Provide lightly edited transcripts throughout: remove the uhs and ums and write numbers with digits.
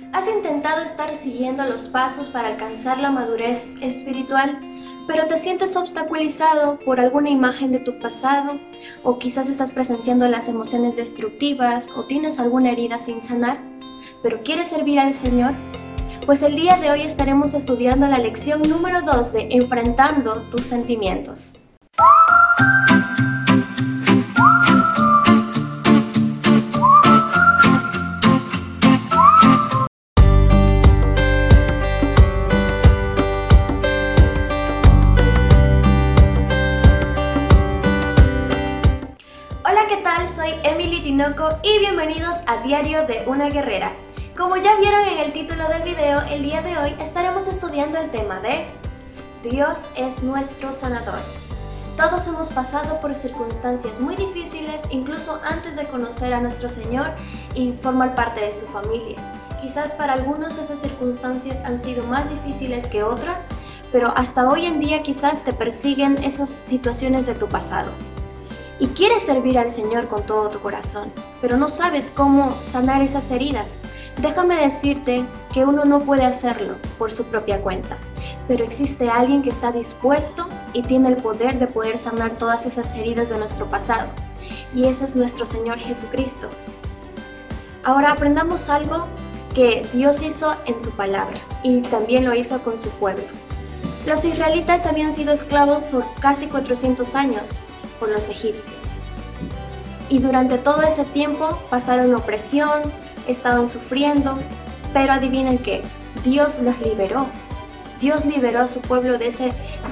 ¿Has intentado estar siguiendo los pasos para alcanzar la madurez espiritual, pero te sientes obstaculizado por alguna imagen de tu pasado? ¿O quizás estás presenciando las emociones destructivas o tienes alguna herida sin sanar, pero quieres servir al Señor? Pues el día de hoy estaremos estudiando la lección número 2 de Enfrentando tus sentimientos. Hola, ¿qué tal? Soy Emily Tinoco y bienvenidos a Diario de una Guerrera. Como ya vieron en el título del video, el día de hoy estaremos estudiando el tema de Dios es nuestro sanador. Todos hemos pasado por circunstancias muy difíciles, incluso antes de conocer a nuestro Señor y formar parte de su familia. Quizás para algunos esas circunstancias han sido más difíciles que otras, pero hasta hoy en día quizás te persiguen esas situaciones de tu pasado. Y quieres servir al Señor con todo tu corazón, pero no sabes cómo sanar esas heridas. Déjame decirte que uno no puede hacerlo por su propia cuenta, pero existe alguien que está dispuesto y tiene el poder de poder sanar todas esas heridas de nuestro pasado, y ese es nuestro Señor Jesucristo. Ahora aprendamos algo que Dios hizo en su palabra, y también lo hizo con su pueblo. Los israelitas habían sido esclavos por casi 400 años por los egipcios, y durante todo ese tiempo pasaron opresión, estaban sufriendo, pero adivinen qué, Dios los liberó. Dios liberó a su pueblo de ese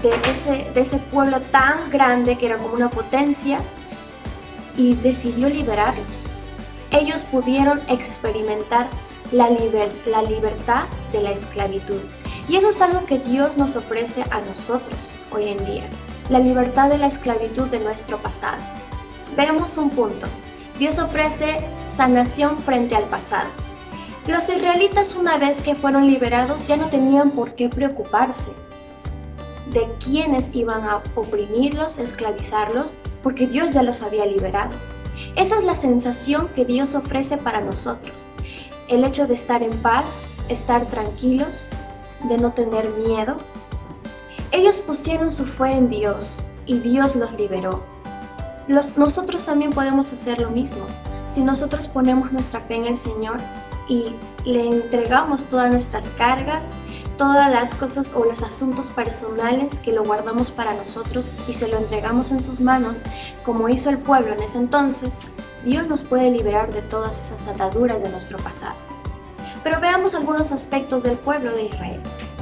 pueblo tan grande que era como una potencia, y decidió liberarlos. Ellos pudieron experimentar la libertad de la esclavitud, y eso es algo que Dios nos ofrece a nosotros hoy en día, la libertad de la esclavitud de nuestro pasado. Veamos un punto. Dios ofrece sanación frente al pasado. Los israelitas, una vez que fueron liberados, ya no tenían por qué preocuparse de quiénes iban a oprimirlos, esclavizarlos, porque Dios ya los había liberado. Esa es la sensación que Dios ofrece para nosotros. El hecho de estar en paz, estar tranquilos, de no tener miedo. Ellos pusieron su fe en Dios y Dios los liberó. Nosotros también podemos hacer lo mismo. Si nosotros ponemos nuestra fe en el Señor y le entregamos todas nuestras cargas, todas las cosas o los asuntos personales que lo guardamos para nosotros y se lo entregamos en sus manos, como hizo el pueblo en ese entonces, Dios nos puede liberar de todas esas ataduras de nuestro pasado. Pero veamos algunos aspectos del pueblo de Israel.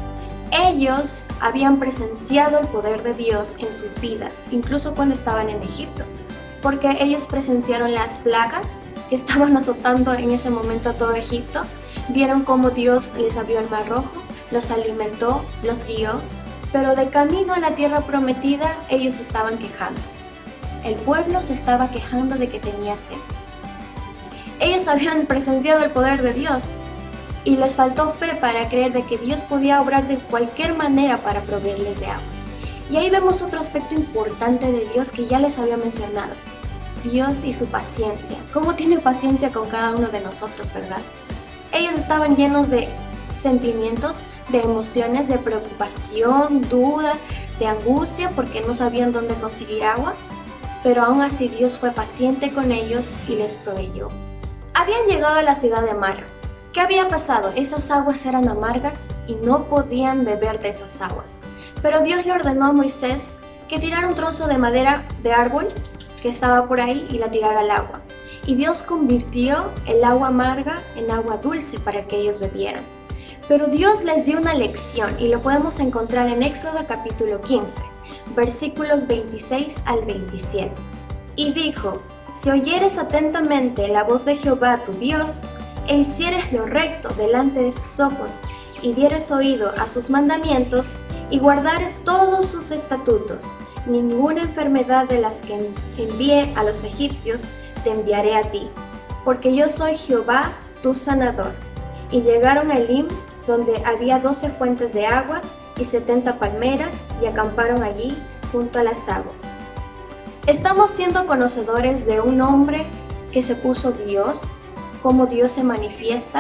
Ellos habían presenciado el poder de Dios en sus vidas, incluso cuando estaban en Egipto, porque ellos presenciaron las plagas que estaban azotando en ese momento a todo Egipto, vieron cómo Dios les abrió el mar rojo, los alimentó, los guió, pero de camino a la tierra prometida ellos estaban quejando. El pueblo se estaba quejando de que tenía sed. Ellos habían presenciado el poder de Dios, y les faltó fe para creer de que Dios podía obrar de cualquier manera para proveerles de agua. Y ahí vemos otro aspecto importante de Dios que ya les había mencionado. Dios y su paciencia. ¿Cómo tiene paciencia con cada uno de nosotros, verdad? Ellos estaban llenos de sentimientos, de emociones, de preocupación, duda, de angustia porque no sabían dónde conseguir agua, pero aún así Dios fue paciente con ellos y les proveyó. Habían llegado a la ciudad de Mara. ¿Qué había pasado? Esas aguas eran amargas y no podían beber de esas aguas. Pero Dios le ordenó a Moisés que tirara un trozo de madera de árbol que estaba por ahí y la tirara al agua. Y Dios convirtió el agua amarga en agua dulce para que ellos bebieran. Pero Dios les dio una lección y lo podemos encontrar en Éxodo capítulo 15, versículos 26 al 27. Y dijo: si oyeres atentamente la voz de Jehová tu Dios, e hicieres lo recto delante de sus ojos, y dieres oído a sus mandamientos, y guardares todos sus estatutos, ninguna enfermedad de las que envié a los egipcios te enviaré a ti, porque yo soy Jehová tu sanador. Y llegaron a Elim, donde había 12 fuentes de agua y 70 palmeras, y acamparon allí junto a las aguas. Estamos siendo conocedores de un hombre que se puso Dios, cómo Dios se manifiesta,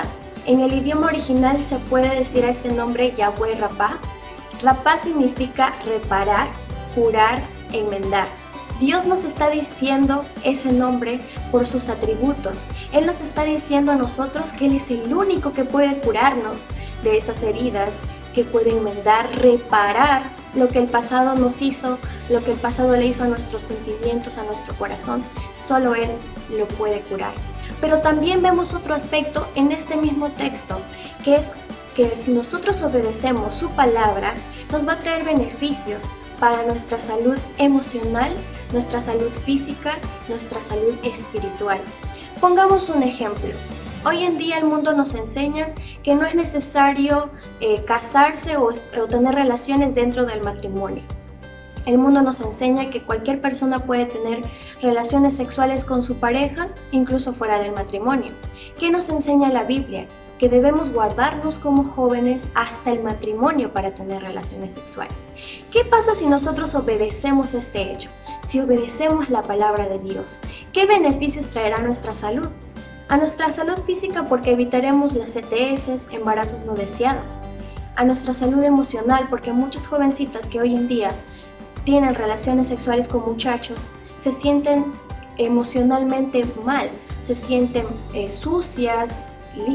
En el idioma original se puede decir a este nombre Yahweh Rapá. Rapá significa reparar, curar, enmendar. Dios nos está diciendo ese nombre por sus atributos. Él nos está diciendo a nosotros que Él es el único que puede curarnos de esas heridas, que puede enmendar, reparar lo que el pasado nos hizo, lo que el pasado le hizo a nuestros sentimientos, a nuestro corazón. Solo Él lo puede curar. Pero también vemos otro aspecto en este mismo texto, que es que si nosotros obedecemos su palabra, nos va a traer beneficios para nuestra salud emocional, nuestra salud física, nuestra salud espiritual. Pongamos un ejemplo. Hoy en día el mundo nos enseña que no es necesario casarse o tener relaciones dentro del matrimonio. El mundo nos enseña que cualquier persona puede tener relaciones sexuales con su pareja, incluso fuera del matrimonio. ¿Qué nos enseña la Biblia? Que debemos guardarnos como jóvenes hasta el matrimonio para tener relaciones sexuales. ¿Qué pasa si nosotros obedecemos este hecho? Si obedecemos la palabra de Dios, ¿qué beneficios traerá a nuestra salud? A nuestra salud física porque evitaremos las ETS, embarazos no deseados. A nuestra salud emocional porque muchas jovencitas que hoy en día tienen relaciones sexuales con muchachos se sienten emocionalmente mal, se sienten sucias,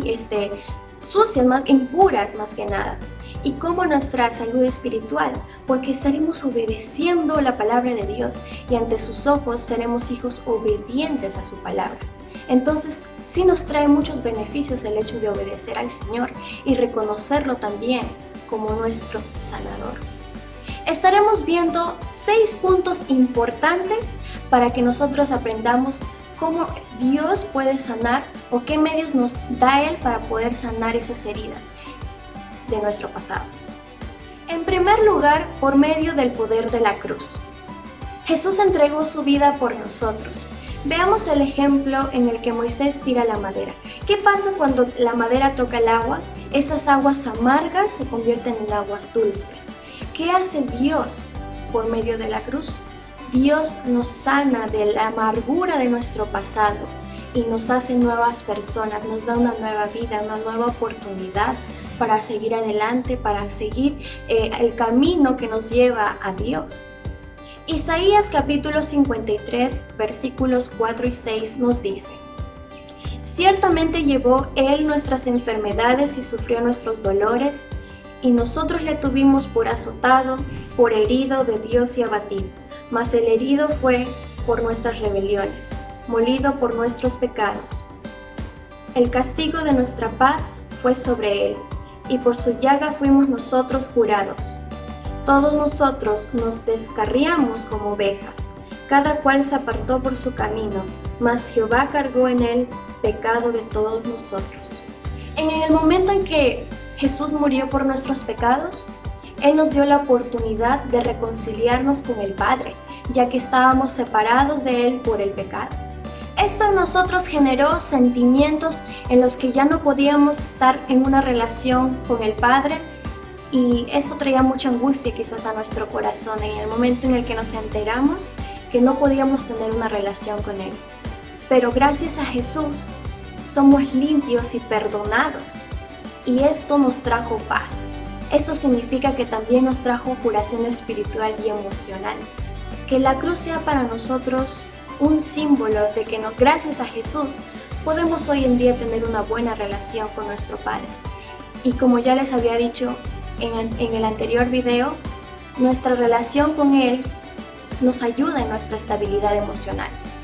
más impuras más que nada. Y como nuestra salud espiritual, porque estaremos obedeciendo la palabra de Dios y ante sus ojos seremos hijos obedientes a su palabra. Entonces sí nos trae muchos beneficios el hecho de obedecer al Señor y reconocerlo también como nuestro sanador. Estaremos viendo 6 puntos importantes para que nosotros aprendamos cómo Dios puede sanar o qué medios nos da Él para poder sanar esas heridas de nuestro pasado. En primer lugar, por medio del poder de la cruz. Jesús entregó su vida por nosotros. Veamos el ejemplo en el que Moisés tira la madera. ¿Qué pasa cuando la madera toca el agua? Esas aguas amargas se convierten en aguas dulces. ¿Qué hace Dios por medio de la cruz? Dios nos sana de la amargura de nuestro pasado y nos hace nuevas personas, nos da una nueva vida, una nueva oportunidad para seguir adelante, para seguir el camino que nos lleva a Dios. Isaías capítulo 53, versículos 4 y 6 nos dice: Ciertamente llevó Él nuestras enfermedades y sufrió nuestros dolores, y nosotros le tuvimos por azotado, por herido de Dios y abatido. Mas el herido fue por nuestras rebeliones, molido por nuestros pecados. El castigo de nuestra paz fue sobre Él, y por su llaga fuimos nosotros curados. Todos nosotros nos descarriamos como ovejas, cada cual se apartó por su camino, mas Jehová cargó en él pecado de todos nosotros. En el momento en que Jesús murió por nuestros pecados, Él nos dio la oportunidad de reconciliarnos con el Padre, ya que estábamos separados de Él por el pecado. Esto en nosotros generó sentimientos en los que ya no podíamos estar en una relación con el Padre, y esto traía mucha angustia quizás a nuestro corazón en el momento en el que nos enteramos que no podíamos tener una relación con Él. Pero gracias a Jesús somos limpios y perdonados, y esto nos trajo paz. Esto significa que también nos trajo curación espiritual y emocional. Que la cruz sea para nosotros un símbolo de que gracias a Jesús podemos hoy en día tener una buena relación con nuestro Padre. Y como ya les había dicho en el anterior video, nuestra relación con Él nos ayuda en nuestra estabilidad emocional.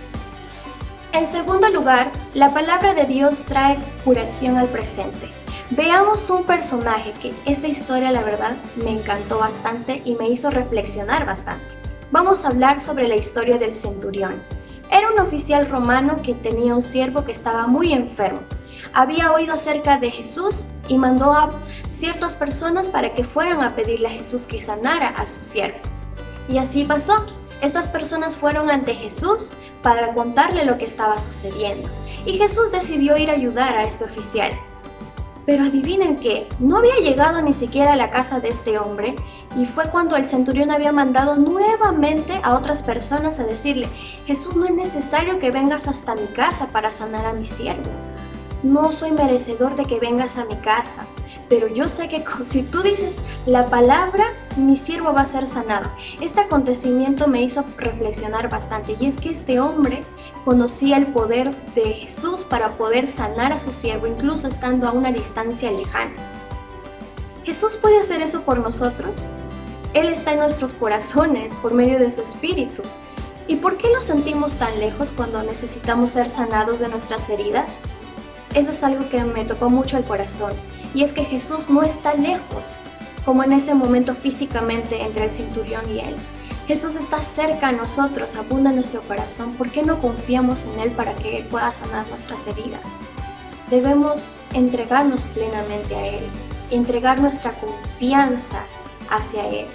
En segundo lugar, la palabra de Dios trae curación al presente. Veamos un personaje que esta historia la verdad me encantó bastante y me hizo reflexionar bastante. Vamos a hablar sobre la historia del centurión. Era un oficial romano que tenía un siervo que estaba muy enfermo. Había oído acerca de Jesús y mandó a ciertas personas para que fueran a pedirle a Jesús que sanara a su siervo. Y así pasó. Estas personas fueron ante Jesús para contarle lo que estaba sucediendo. Y Jesús decidió ir a ayudar a este oficial. Pero adivinen qué, no había llegado ni siquiera a la casa de este hombre, y fue cuando el centurión había mandado nuevamente a otras personas a decirle: Jesús, no es necesario que vengas hasta mi casa para sanar a mi siervo. no soy merecedor de que vengas a mi casa, pero yo sé que si tú dices la palabra, mi siervo va a ser sanado. Este acontecimiento me hizo reflexionar bastante, y es que este hombre conocía el poder de Jesús para poder sanar a su siervo, incluso estando a una distancia lejana. ¿Jesús puede hacer eso por nosotros? Él está en nuestros corazones por medio de su Espíritu. ¿Y por qué nos sentimos tan lejos cuando necesitamos ser sanados de nuestras heridas? Eso es algo que me tocó mucho el corazón, y es que Jesús no está lejos, como en ese momento físicamente entre el centurión y él. Jesús está cerca a nosotros, abunda en nuestro corazón. ¿Por qué no confiamos en Él para que Él pueda sanar nuestras heridas? Debemos entregarnos plenamente a Él, entregar nuestra confianza hacia Él.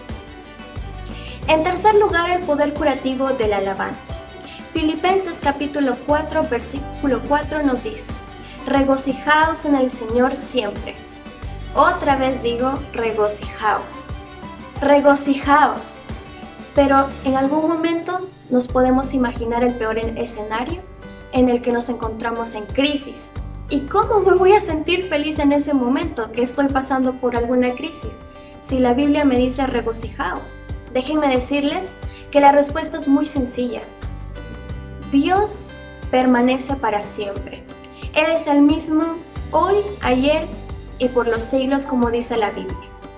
En tercer lugar, el poder curativo de la alabanza. Filipenses capítulo 4, versículo 4 nos dice: regocijaos en el Señor siempre. Otra vez digo, regocijaos. Regocijaos. Pero en algún momento nos podemos imaginar el peor escenario en el que nos encontramos en crisis. ¿Y cómo me voy a sentir feliz en ese momento que estoy pasando por alguna crisis? Si la Biblia me dice regocijaos. Déjenme decirles que la respuesta es muy sencilla. Dios permanece para siempre. Él es el mismo hoy, ayer y por los siglos, como dice la Biblia.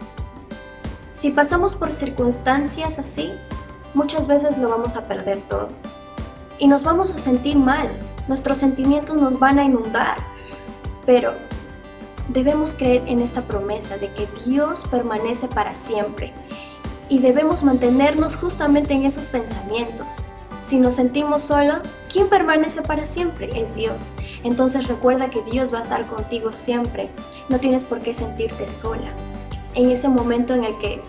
Si pasamos por circunstancias así, muchas veces lo vamos a perder todo. Y nos vamos a sentir mal, nuestros sentimientos nos van a inundar. Pero debemos creer en esta promesa de que Dios permanece para siempre. Y debemos mantenernos justamente en esos pensamientos. Si nos sentimos solos, ¿quién permanece para siempre? Es Dios. Entonces recuerda que Dios va a estar contigo siempre. No tienes por qué sentirte sola. En ese momento en el que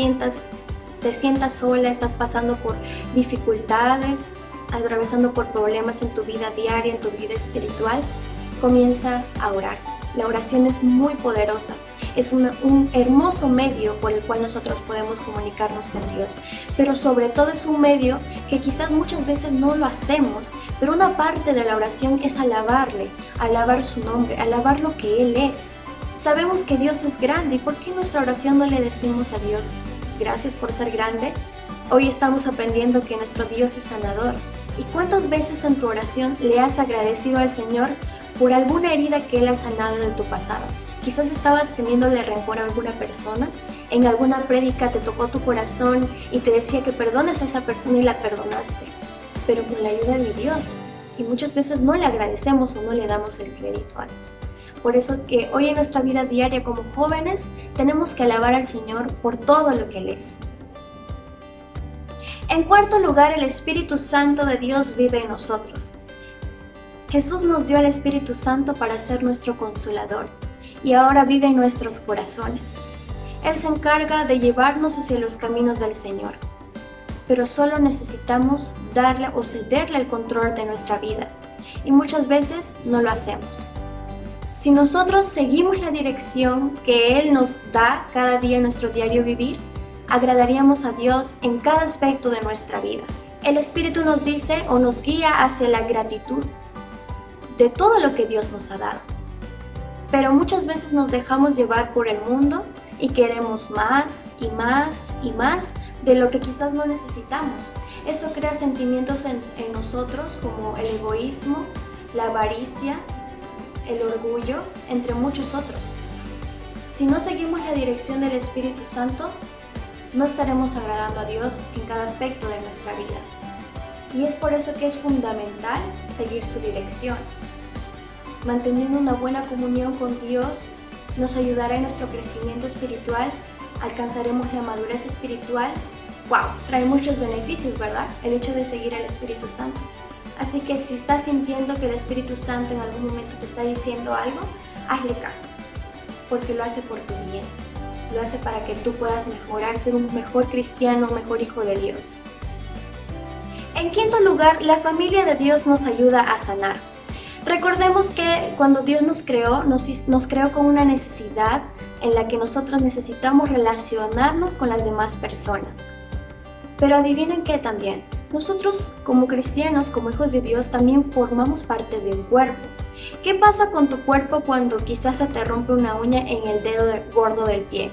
te sientas sola, estás pasando por dificultades, atravesando por problemas en tu vida diaria, en tu vida espiritual, comienza a orar. La oración es muy poderosa. Es un hermoso medio por el cual nosotros podemos comunicarnos con Dios. Pero sobre todo es un medio que quizás muchas veces no lo hacemos. Pero una parte de la oración es alabarle, alabar su nombre, alabar lo que Él es. Sabemos que Dios es grande. ¿Y por qué en nuestra oración no le decimos a Dios, gracias por ser grande? Hoy estamos aprendiendo que nuestro Dios es sanador. ¿Y cuántas veces en tu oración le has agradecido al Señor por alguna herida que Él ha sanado de tu pasado? Quizás estabas teniéndole rencor a alguna persona, en alguna prédica te tocó tu corazón y te decía que perdones a esa persona y la perdonaste, pero con la ayuda de Dios. Y muchas veces no le agradecemos o no le damos el crédito a Dios. Por eso que hoy en nuestra vida diaria como jóvenes tenemos que alabar al Señor por todo lo que Él es. En cuarto lugar, el Espíritu Santo de Dios vive en nosotros. Jesús nos dio al Espíritu Santo para ser nuestro consolador y ahora vive en nuestros corazones. Él se encarga de llevarnos hacia los caminos del Señor, pero solo necesitamos darle o cederle el control de nuestra vida y muchas veces no lo hacemos. Si nosotros seguimos la dirección que Él nos da cada día en nuestro diario vivir, agradaríamos a Dios en cada aspecto de nuestra vida. El Espíritu nos dice o nos guía hacia la gratitud de todo lo que Dios nos ha dado. Pero muchas veces nos dejamos llevar por el mundo y queremos más y más y más de lo que quizás no necesitamos. Eso crea sentimientos en nosotros como el egoísmo, la avaricia, el orgullo, entre muchos otros. Si no seguimos la dirección del Espíritu Santo, no estaremos agradando a Dios en cada aspecto de nuestra vida. Y es por eso que es fundamental seguir su dirección. Manteniendo una buena comunión con Dios nos ayudará en nuestro crecimiento espiritual, alcanzaremos la madurez espiritual. ¡Wow! Trae muchos beneficios, ¿verdad? El hecho de seguir al Espíritu Santo. Así que si estás sintiendo que el Espíritu Santo en algún momento te está diciendo algo, hazle caso, porque lo hace por tu bien. Lo hace para que tú puedas mejorar, ser un mejor cristiano, un mejor hijo de Dios. En quinto lugar, la familia de Dios nos ayuda a sanar. Recordemos que cuando Dios nos creó con una necesidad en la que nosotros necesitamos relacionarnos con las demás personas. Pero adivinen qué también, nosotros como cristianos, como hijos de Dios, también formamos parte de un cuerpo. ¿Qué pasa con tu cuerpo cuando quizás se te rompe una uña en el dedo gordo del pie?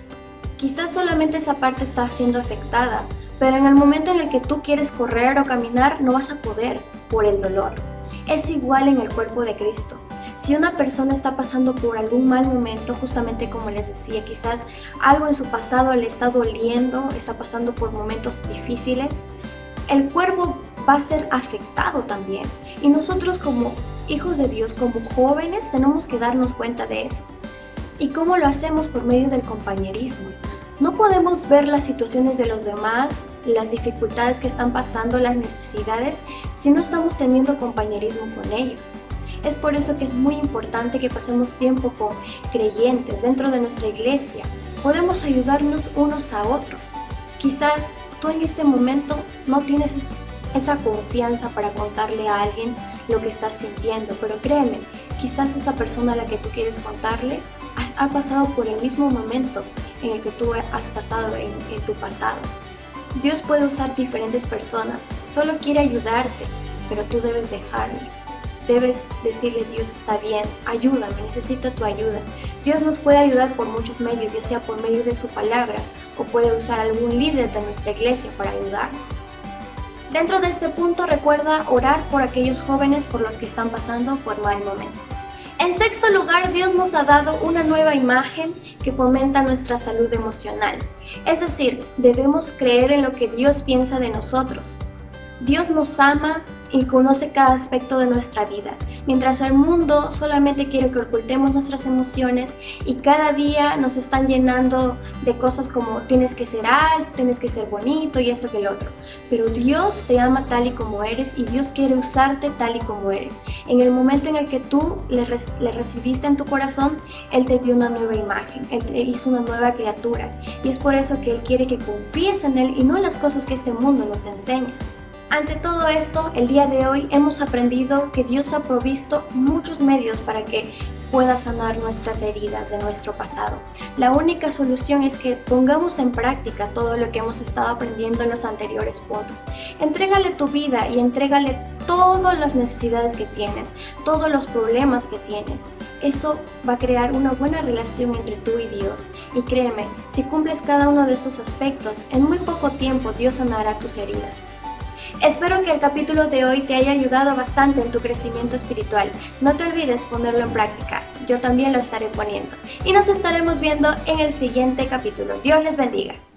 Quizás solamente esa parte está siendo afectada, pero en el momento en el que tú quieres correr o caminar no vas a poder por el dolor. Es igual en el cuerpo de Cristo. Si una persona está pasando por algún mal momento, justamente como les decía, quizás algo en su pasado le está doliendo, está pasando por momentos difíciles, el cuerpo va a ser afectado también. Y nosotros como hijos de Dios, como jóvenes, tenemos que darnos cuenta de eso. ¿Y cómo lo hacemos? Por medio del compañerismo. No podemos ver las situaciones de los demás, las dificultades que están pasando, las necesidades, si no estamos teniendo compañerismo con ellos. Es por eso que es muy importante que pasemos tiempo con creyentes dentro de nuestra iglesia. Podemos ayudarnos unos a otros. Quizás tú en este momento no tienes esa confianza para contarle a alguien lo que estás sintiendo, pero créeme, quizás esa persona a la que tú quieres contarle ha pasado por el mismo momento en el que tú has pasado en tu pasado. Dios puede usar diferentes personas, solo quiere ayudarte, pero tú debes dejarlo. Debes decirle: Dios, está bien, ayúdame, necesito tu ayuda. Dios nos puede ayudar por muchos medios, ya sea por medio de su palabra o puede usar algún líder de nuestra iglesia para ayudarnos. Dentro de este punto, recuerda orar por aquellos jóvenes por los que están pasando por mal momento. En sexto lugar, Dios nos ha dado una nueva imagen que fomenta nuestra salud emocional. Es decir, debemos creer en lo que Dios piensa de nosotros. Dios nos ama y conoce cada aspecto de nuestra vida, mientras el mundo solamente quiere que ocultemos nuestras emociones y cada día nos están llenando de cosas como tienes que ser alto, tienes que ser bonito y esto que el otro. Pero Dios te ama tal y como eres y Dios quiere usarte tal y como eres. En el momento en el que tú le recibiste en tu corazón, Él te dio una nueva imagen, Él te hizo una nueva criatura y es por eso que Él quiere que confíes en Él y no en las cosas que este mundo nos enseña. Ante todo esto, el día de hoy hemos aprendido que Dios ha provisto muchos medios para que pueda sanar nuestras heridas de nuestro pasado. La única solución es que pongamos en práctica todo lo que hemos estado aprendiendo en los anteriores puntos. Entrégale tu vida y entrégale todas las necesidades que tienes, todos los problemas que tienes. Eso va a crear una buena relación entre tú y Dios. Y créeme, si cumples cada uno de estos aspectos, en muy poco tiempo Dios sanará tus heridas. Espero que el capítulo de hoy te haya ayudado bastante en tu crecimiento espiritual. No te olvides ponerlo en práctica, yo también lo estaré poniendo. Y nos estaremos viendo en el siguiente capítulo. Dios les bendiga.